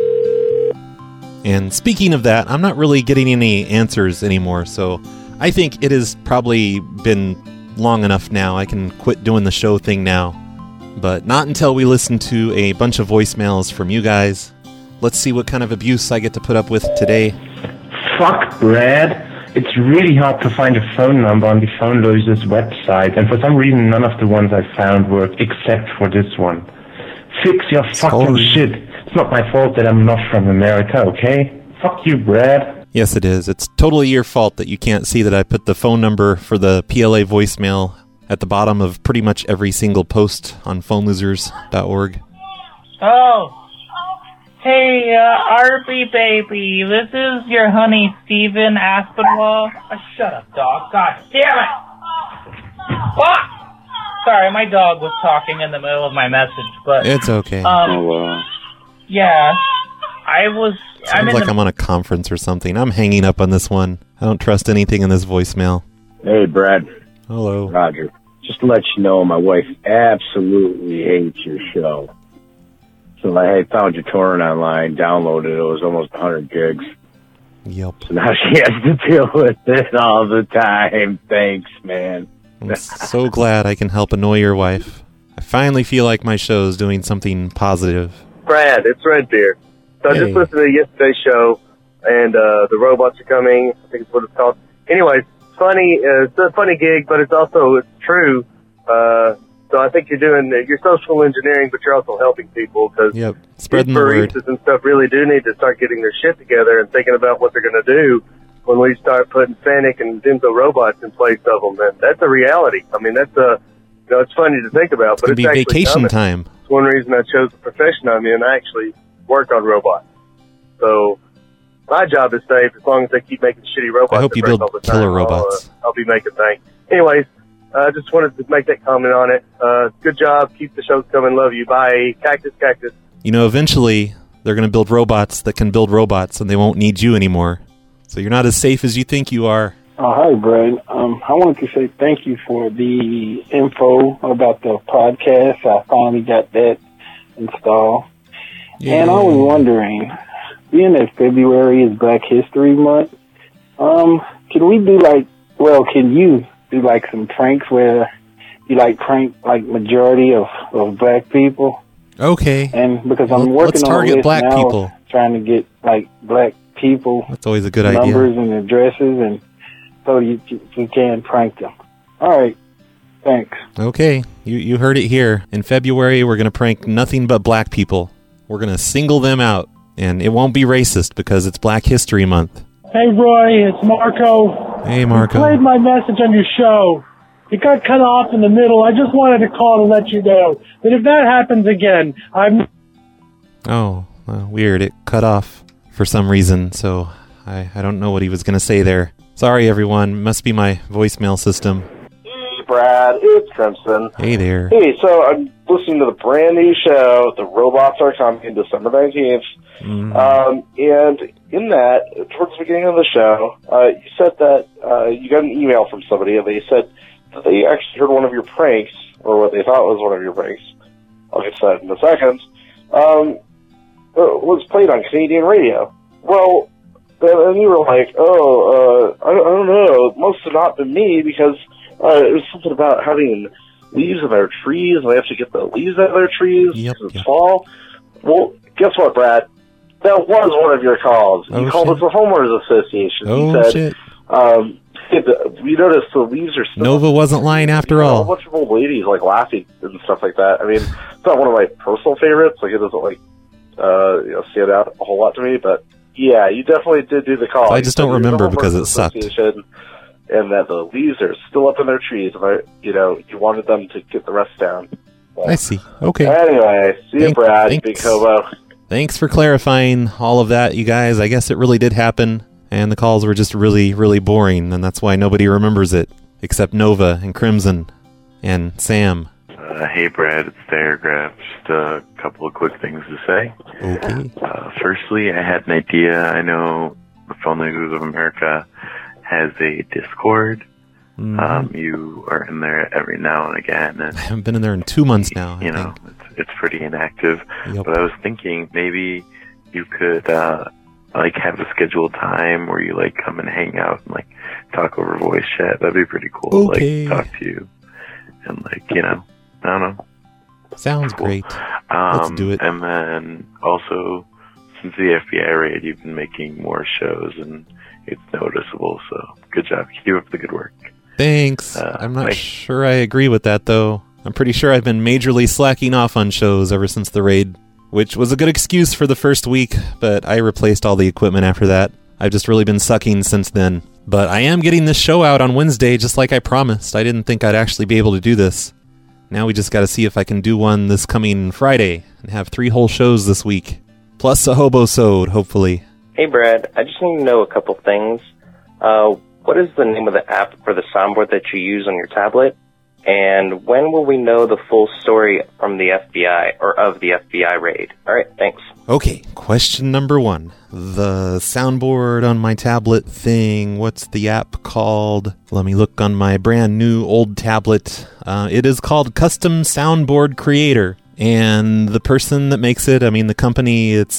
And speaking of that, I'm not really getting any answers anymore, so I think it has probably been long enough now. I can quit doing the show thing now. But not until we listen to a bunch of voicemails from you guys. Let's see what kind of abuse I get to put up with today. Fuck, Brad. It's really hard to find a phone number on the Phone Losers website, and for some reason none of the ones I found worked except for this one. Fix your fucking shit. It's not my fault that I'm not from America, okay? Fuck you, Brad. Yes, it is. It's totally your fault that you can't see that I put the phone number for the PLA voicemail at the bottom of pretty much every single post on phonelosers.org. Oh. Hey, RB baby, this is your honey, Steven Aspinwall. Shut up, dog. God damn it! What? Sorry, my dog was talking in the middle of my message, but... It's okay. Yeah, I was... Sounds like I'm on a conference or something. I'm hanging up on this one. I don't trust anything in this voicemail. Hey, Brad. Hello. Roger. Just to let you know, my wife absolutely hates your show. So I found your torrent online, downloaded it. It was almost 100 gigs. Yep. So now she has to deal with it all the time. Thanks, man. I'm so glad I can help annoy your wife. I finally feel like my show is doing something positive. Brad, it's Redbeard. So I just listened to yesterday's show, and the robots are coming. I think it's what it's called. Anyways, funny. It's a funny gig, but it's true. So I think you're social engineering, but you're also helping people because spreading the word. Baristas and stuff really do need to start getting their shit together and thinking about what they're going to do when we start putting Fennec and Denso robots in place of them. And that's a reality. I mean, that's it's funny to think about, but It's going to be vacation time. It's one reason I chose the profession I'm in. I actually work on robots. So my job is safe as long as they keep making shitty robots. I hope you build killer robots. I'll be making things. Anyways, I just wanted to make that comment on it. Good job. Keep the shows coming. Love you. Bye. Cactus. You know, eventually they're going to build robots that can build robots and they won't need you anymore. So you're not as safe as you think you are. Oh, hi, Brad. I wanted to say thank you for the info about the podcast. I finally got that installed. Yeah. And I was wondering, being that February is Black History Month, can we do can you do some pranks where you prank majority of black people? Okay. And because I'm working on target black now, people, trying to get black people. That's always a good numbers idea. And addresses, and so you can prank them. All right. Thanks. Okay. You heard it here. In February, we're going to prank nothing but black people. We're going to single them out, and it won't be racist because it's Black History Month. Hey, Roy, it's Marco. Hey, Marco. I played my message on your show. It got cut off in the middle. I just wanted to call to let you know that if that happens again, I'm... Oh, weird. It cut off for some reason, so I don't know what he was going to say there. Sorry, everyone. Must be my voicemail system. Hey, Brad. It's Crimson. Hey there. Hey, so I'm listening to the brand new show, The Robots Are Coming, December 19th. And in that, towards the beginning of the show, you said that you got an email from somebody, and they said that they actually heard one of your pranks, or what they thought was one of your pranks, I'll get to that in a second, was played on Canadian radio. Well, And you were like, I don't know. It must have not been me because it was something about having leaves in their trees, and they have to get the leaves out of their trees because it's fall. Well, guess what, Brad? That was one of your calls. You called us the homeowners association. You said, we noticed the leaves are still... Nova wasn't lying after all. A bunch of old ladies like laughing and stuff like that. I mean, it's not one of my personal favorites. Like, it doesn't like stand out a whole lot to me, but yeah, you definitely did do the call. I just don't remember because it sucked. And that the leaves are still up in their trees. You wanted them to get the rest down. I see. Okay. Anyway, see you, Brad. Thanks. Big hobo. Thanks for clarifying all of that, you guys. I guess it really did happen, and the calls were just really, really boring, and that's why nobody remembers it, except Nova and Crimson and Sam. Hey, Brad, it's Diagraph. Just a couple of quick things to say. Okay. Firstly, I had an idea. I know the Phone Language of America has a Discord. You are in there every now and again. And I haven't been in there in 2 months now. It's pretty inactive. Yep. But I was thinking maybe you could have a scheduled time where you come and hang out and talk over voice chat. That'd be pretty cool. Okay. Talk to you and I don't know. Sounds great. Let's do it. And then also, since the FBI raid, you've been making more shows and it's noticeable. So good job. Keep up the good work. Thanks. I'm not sure I agree with that, though. I'm pretty sure I've been majorly slacking off on shows ever since the raid, which was a good excuse for the first week, but I replaced all the equipment after that. I've just really been sucking since then. But I am getting this show out on Wednesday, just like I promised. I didn't think I'd actually be able to do this. Now we just got to see if I can do one this coming Friday and have 3 whole shows this week. Plus a hobo-sode, hopefully. Hey, Brad. I just need to know a couple things. What is the name of the app for the soundboard that you use on your tablet? And when will we know the full story from the FBI, or of the FBI raid? All right, thanks. Okay, question number 1. The soundboard on my tablet thing, what's the app called? Let me look on my brand new old tablet. It is called Custom Soundboard Creator. And the person that makes it, the company, it's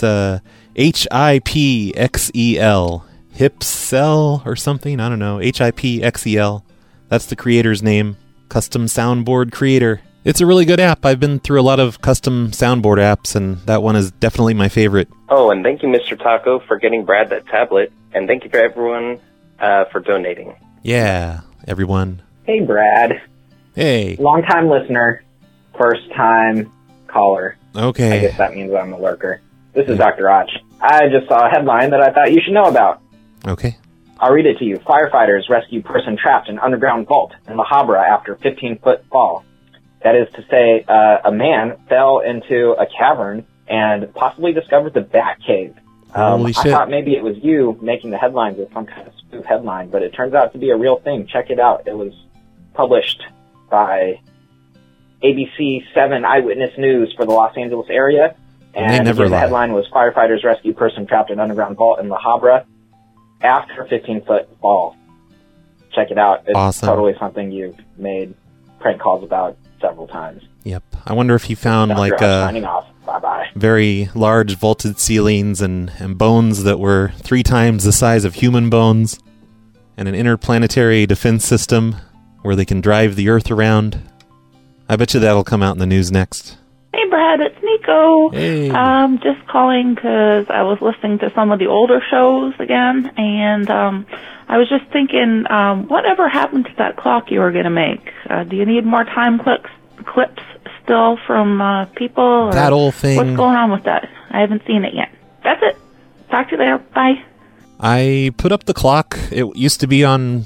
HIPXEL. Hipsel or something? I don't know. HIPXEL. That's the creator's name. Custom Soundboard Creator. It's a really good app. I've been through a lot of custom soundboard apps, and that one is definitely my favorite. Oh, and thank you, Mr. Taco, for getting Brad that tablet. And thank you for everyone for donating. Yeah, everyone. Hey, Brad. Hey. Long-time listener, first-time caller. Okay. I guess that means I'm a lurker. This is Dr. Och. I just saw a headline that I thought you should know about. Okay. I'll read it to you. Firefighters rescue person trapped in underground vault in La Habra after 15-foot fall. That is to say, a man fell into a cavern and possibly discovered the Batcave. Holy shit. I thought maybe it was you making the headlines with some kind of spoof headline, but it turns out to be a real thing. Check it out. It was published by ABC 7 Eyewitness News for the Los Angeles area. And the headline was Firefighters rescue person trapped in underground vault in La Habra after 15-foot fall. Check it out. It's awesome. Totally something you've made prank calls about several times. Yep. I wonder if he found signing off. Bye-bye. Very large vaulted ceilings and bones that were 3 times the size of human bones, and an interplanetary defense system where they can drive the Earth around. I bet you that'll come out in the news next. Hey, Brad, it's Nico. Hey. Just calling because I was listening to some of the older shows again, and I was just thinking, whatever happened to that clock you were going to make? Do you need more time clips still from people? Or that old thing. What's going on with that? I haven't seen it yet. That's it. Talk to you later. Bye. I put up the clock. It used to be on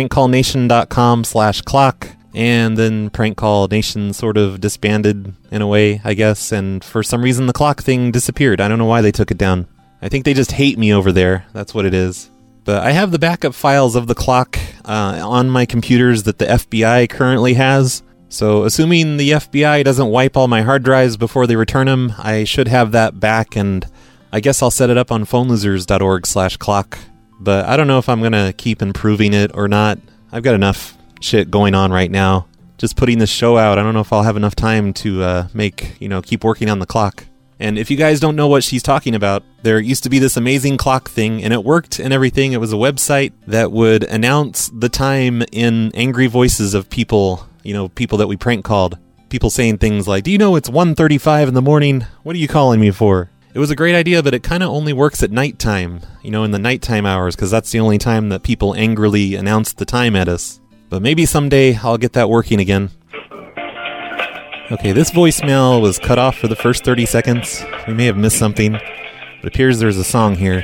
prankcallnation.com/clock. And then Prank Call Nation sort of disbanded in a way, I guess. And for some reason, the clock thing disappeared. I don't know why they took it down. I think they just hate me over there. That's what it is. But I have the backup files of the clock on my computers that the FBI currently has. So assuming the FBI doesn't wipe all my hard drives before they return them, I should have that back. And I guess I'll set it up on phonelosers.org/clock. But I don't know if I'm going to keep improving it or not. I've got enough shit going on right now. Just putting this show out, I don't know if I'll have enough time to keep working on the clock. And if you guys don't know what she's talking about, there used to be this amazing clock thing, and it worked and everything. It was a website that would announce the time in angry voices of people, people that we prank called. People saying things like, do you know it's 1:35 in the morning? What are you calling me for? It was a great idea, but it kind of only works at nighttime, in the nighttime hours, because that's the only time that people angrily announce the time at us. But maybe someday I'll get that working again. Okay, this voicemail was cut off for the first 30 seconds. We may have missed something. It appears there's a song here.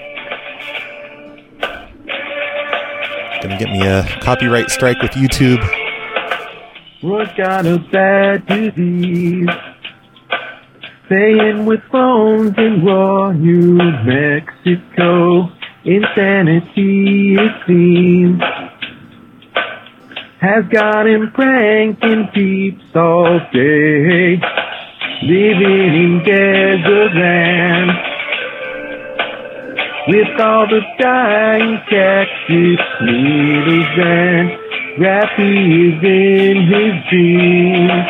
Gonna get me a copyright strike with YouTube. Roy's got a bad disease. Staying with phones in Raw, New Mexico. Insanity, it seems. Has got him pranking peeps all day, living in desert land, with all the dying cactus needles and Rappy is in his dreams.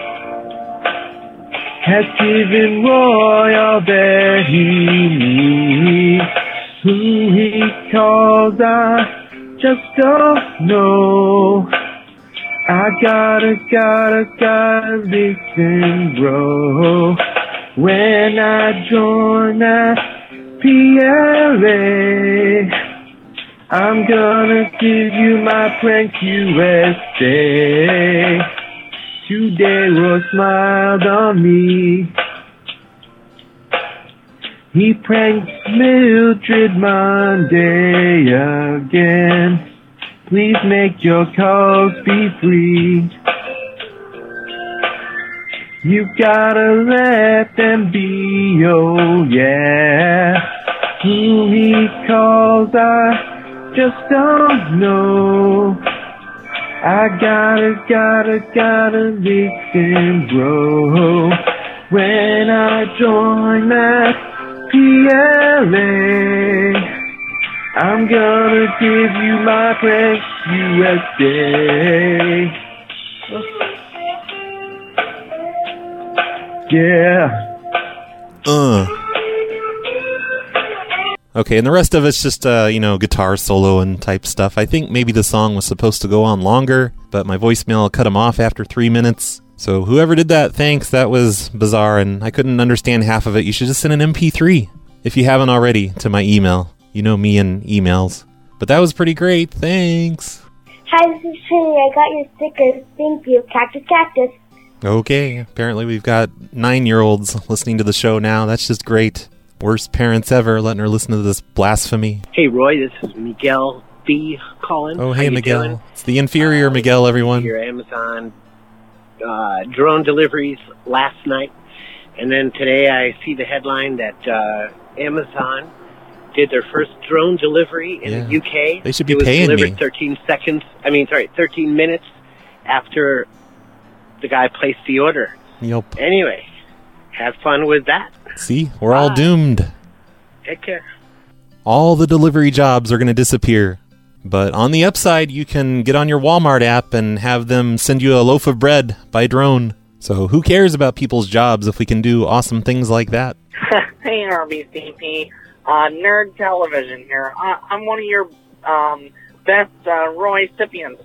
Has given Roy all that he needs. Who he calls, I just don't know. I gotta listen, bro. When I join that PLA, I'm gonna give you my prank USA. Today Roy smiled on me. He pranked Mildred Monday again. Please make your calls be free. You gotta let them be, oh yeah. Who he calls, I just don't know. I gotta listen, bro. When I join that PLA, I'm gonna give you my prank USA. Yeah. Okay, and the rest of it's just, guitar solo and type stuff. I think maybe the song was supposed to go on longer, but my voicemail cut him off after 3 minutes. So whoever did that, thanks. That was bizarre, and I couldn't understand half of it. You should just send an MP3, if you haven't already, to my email. You know me and emails. But that was pretty great. Thanks. Hi, this is Trinity. I got your stickers. Thank you. Cactus, cactus. Okay, apparently we've got 9-year-olds listening to the show now. That's just great. Worst parents ever, letting her listen to this blasphemy. Hey, Roy, this is Miguel B. calling. Oh, hey, How Miguel. You doing? It's the inferior Miguel, everyone. Your Amazon drone deliveries last night. And then today I see the headline that Amazon did their first drone delivery in the UK. They should be paying me. It was delivered 13 minutes after the guy placed the order. Yep. Anyway, have fun with that. See, we're all doomed. Take care. All the delivery jobs are going to disappear. But on the upside, you can get on your Walmart app and have them send you a loaf of bread by drone. So who cares about people's jobs if we can do awesome things like that? Hey, RBCP. Nerd Television here. I'm one of your best Roy recipients.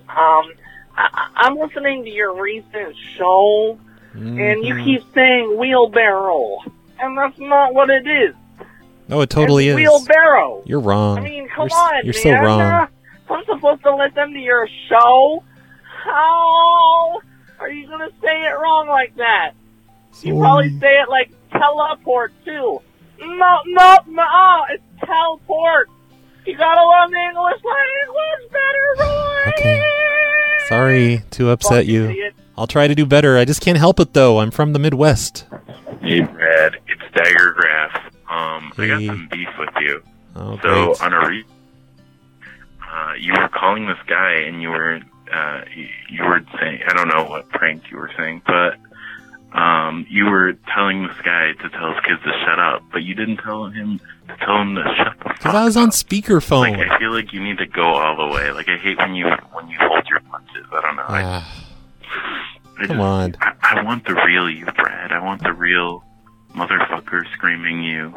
I'm listening to your recent show, and you keep saying wheelbarrow, and that's not what it is. No, it totally is. Wheelbarrow. You're wrong. I mean, come on, you're man. so wrong. I'm supposed to listen to your show? How are you going to say it wrong like that? You probably say it like teleport, too. No, it's teleport. You gotta learn the English language better, Roy. Okay. Sorry to upset you. I'll try to do better. I just can't help it, though. I'm from the Midwest. Hey, Brad. It's Daggergraph. I got some beef with you. Oh, so, great. on a you were calling this guy, and you were saying, I don't know what prank you were saying, but you were telling this guy to tell his kids to shut up, but you didn't tell him to shut the fuck up. Because I was on speakerphone. Like, I feel like you need to go all the way. Like, I hate when you hold your punches. I don't know. Come on. I want the real you, Brad. I want the real motherfucker screaming you.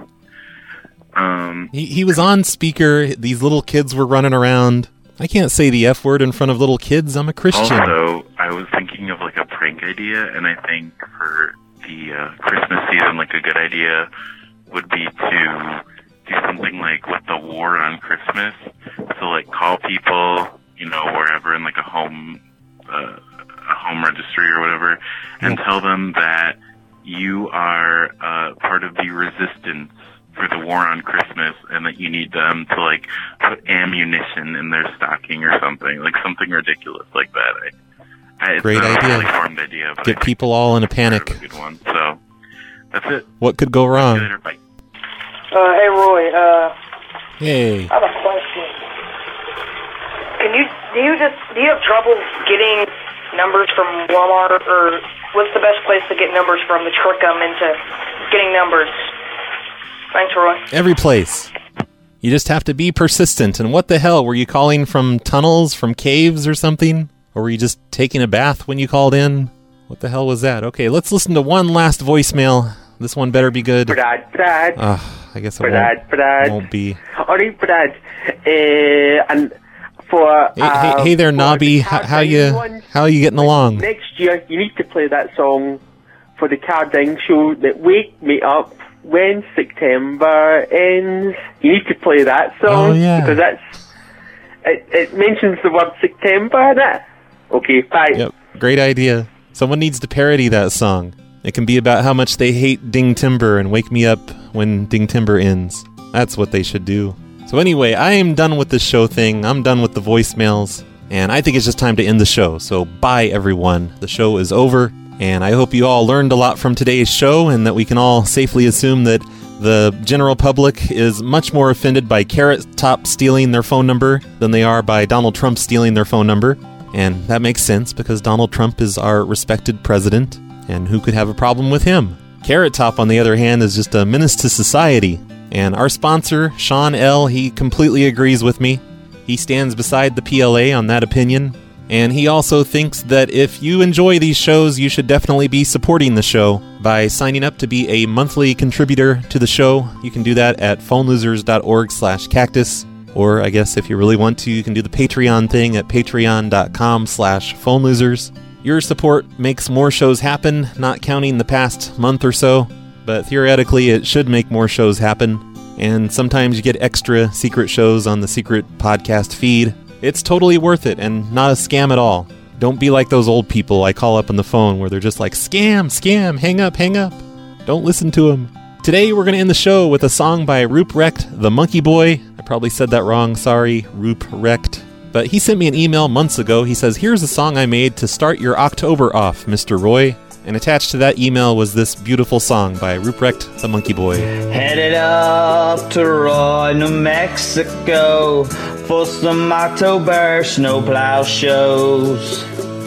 He was on speaker. These little kids were running around. I can't say the F word in front of little kids. I'm a Christian. Also, I was thinking of like a prank idea, and I think for the Christmas season, like a good idea would be to do something like with the war on Christmas. So like call people, wherever in like a home registry or whatever, and tell them that you are part of the resistance for the war on Christmas, and that you need them to like put ammunition in their stocking or something, like something ridiculous like that. It's Great not idea. A really formed idea, but Get people all in a panic. a good one. So that's it. What could go wrong? Later, bye. Hey Roy, Hey. I have a question. Do you have trouble getting numbers from Walmart, or what's the best place to get numbers from to trick them into getting numbers? Thanks, Roy. Every place. You just have to be persistent. And what the hell? Were you calling from tunnels, from caves or something? Or were you just taking a bath when you called in? What the hell was that? Okay, let's listen to one last voicemail. This one better be good. Brad. I guess it won't be. Alright, Brad. And for Hey there, Nobby. How you getting along? Next year, you need to play that song for the Carding show that Wake Me Up When September Ends. You need to play that song. Oh, yeah. Because it mentions the word September in it. Okay, bye. Yep, great idea. Someone needs to parody that song. It can be about how much they hate Ding Timber and Wake Me Up When Ding Timber Ends. That's what they should do. So anyway, I am done with this show thing. I'm done with the voicemails. And I think it's just time to end the show. So bye, everyone. The show is over. And I hope you all learned a lot from today's show, and that we can all safely assume that the general public is much more offended by Carrot Top stealing their phone number than they are by Donald Trump stealing their phone number. And that makes sense, because Donald Trump is our respected president, and who could have a problem with him? Carrot Top, on the other hand, is just a menace to society. And our sponsor, Sean L., he completely agrees with me. He stands beside the PLA on that opinion. And he also thinks that if you enjoy these shows, you should definitely be supporting the show by signing up to be a monthly contributor to the show. You can do that at phonelosers.org/cactus. Or I guess if you really want to, you can do the Patreon thing at patreon.com/phonelosers. Your support makes more shows happen, not counting the past month or so. But theoretically, it should make more shows happen. And sometimes you get extra secret shows on the secret podcast feed. It's totally worth it, and not a scam at all. Don't be like those old people I call up on the phone where they're just like, scam, hang up. Don't listen to them. Today we're going to end the show with a song by Ruprecht the Monkey Boy. I probably said that wrong, sorry, Ruprecht. But he sent me an email months ago. He says, here's a song I made to start your October off, Mr. Roy. And attached to that email was this beautiful song by Ruprecht the Monkey Boy. Headed up to Roy, New Mexico for some October snowplow shows.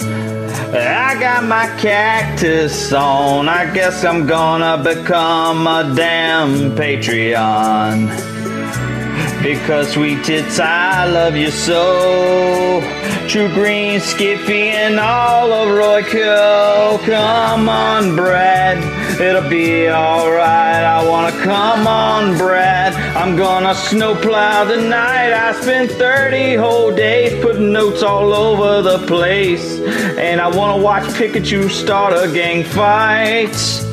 I got my cactus on, I guess I'm gonna become a damn Patreon. Because sweet tits, I love you so. True Green, Skippy, and all of Royco. Come on, Brad, it'll be alright. I wanna come on, Brad. I'm gonna snowplow tonight. I spent 30 whole days putting notes all over the place. And I wanna watch Pikachu start a gang fight.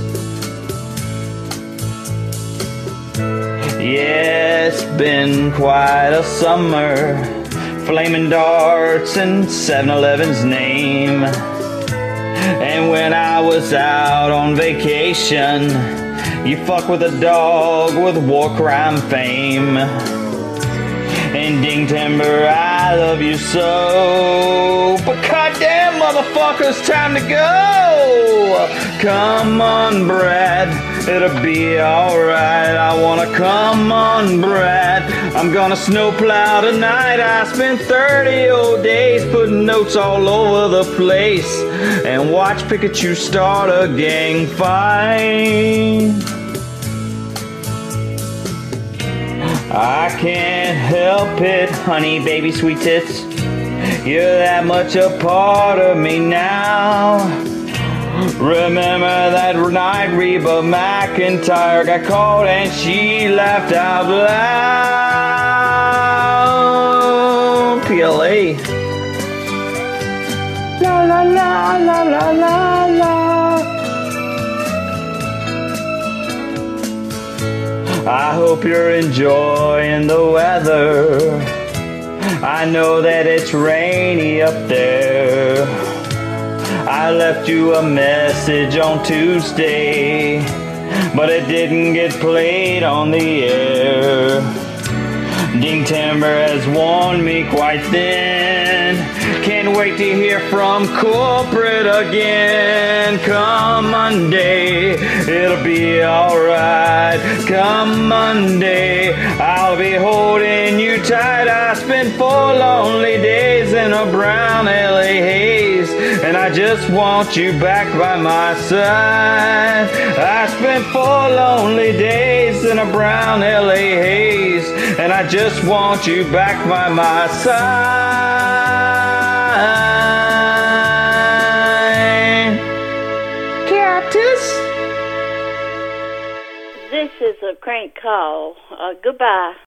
Yeah, it's been quite a summer. Flaming darts and 7-Eleven's name. And when I was out on vacation, you fuck with a dog with war crime fame. And Ding Timber, I love you so. But goddamn, motherfuckers, time to go. Come on, Brad, it'll be alright. I wanna come on, Brad. I'm gonna snowplow tonight. I spent 30 old days putting notes all over the place. And watch Pikachu start a gang fight. I can't help it, honey, baby, sweet tits. You're that much a part of me now. Remember that night Reba McEntire got caught and she laughed out loud. PLA. La la la la la la la. I hope you're enjoying the weather. I know that it's rainy up there. I left you a message on Tuesday, but it didn't get played on the air. Dean Timber has worn me quite thin. Can't wait to hear from corporate again. Come Monday, it'll be alright. Come Monday, I'll be holding you tight. I spent 4 lonely days in a brown LA haze, and I just want you back by my side. I spent 4 lonely days in a brown LA haze, and I just want you back by my side. Cactus. This is a crank call. Goodbye.